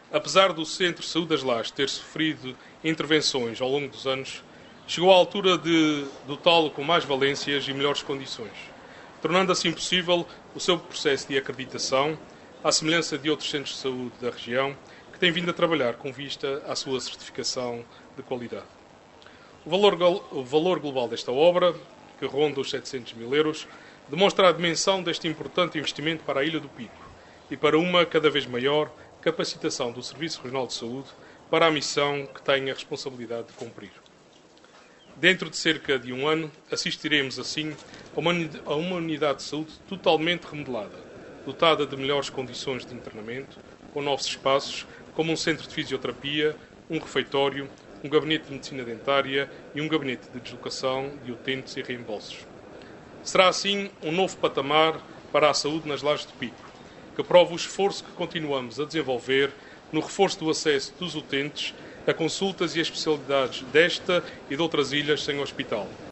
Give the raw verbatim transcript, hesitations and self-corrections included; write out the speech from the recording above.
Apesar do Centro de Saúde das Lajes ter sofrido intervenções ao longo dos anos, chegou à altura de dotá-lo com mais valências e melhores condições, tornando assim possível o seu processo de acreditação, à semelhança de outros centros de saúde da região, que têm vindo a trabalhar com vista à sua certificação de qualidade. O valor, o valor global desta obra, que ronda os setecentos mil euros, demonstra a dimensão deste importante investimento para a Ilha do Pico e para uma cada vez maior capacitação do Serviço Regional de Saúde para a missão que tem a responsabilidade de cumprir. Dentro de cerca de um ano, assistiremos assim a uma unidade de saúde totalmente remodelada, dotada de melhores condições de internamento, com novos espaços, como um centro de fisioterapia, um refeitório, um gabinete de medicina dentária e um gabinete de deslocação de utentes e reembolsos. Será assim um novo patamar para a saúde nas Lajes do Pico, que prova o esforço que continuamos a desenvolver no reforço do acesso dos utentes a consultas e a especialidades desta e de outras ilhas sem hospital.